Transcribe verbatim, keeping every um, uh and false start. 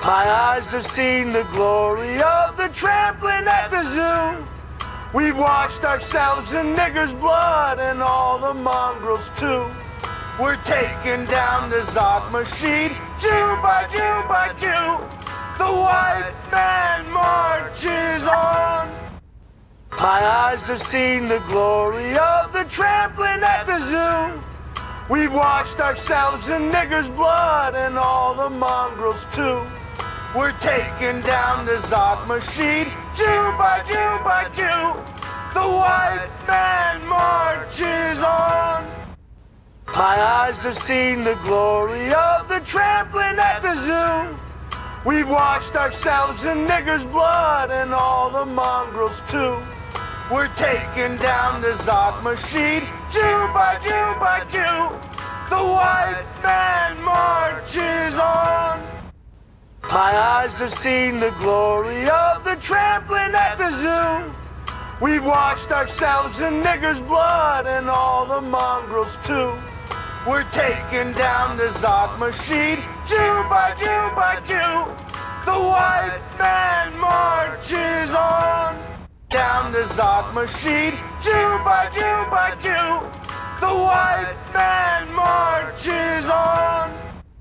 My eyes have seen the glory of the trampling at the zoo. We've washed ourselves in niggers' blood and all the mongrels too. We're taking down the Zog machine, Jew by Jew by Jew. The white man marches on. My eyes have seen the glory of the trampling at the zoo. We've washed ourselves in niggers' blood and all the mongrels too. We're taking down the Zog machine, Jew by Jew by Jew. The white man marches on. My eyes have seen the glory of the trampling at the zoo. We've washed ourselves in niggers' blood and all the mongrels too. We're taking down the Zog machine, Jew by Jew by Jew. The white man marches on. My eyes have seen the glory of the trampling at the zoo. We've washed ourselves in niggers' blood and all the mongrels too. We're taking down the Zog machine, Jew by Jew by Jew. The white man marches on. Down the Zog machine, Jew by Jew by Jew. The white man marches on.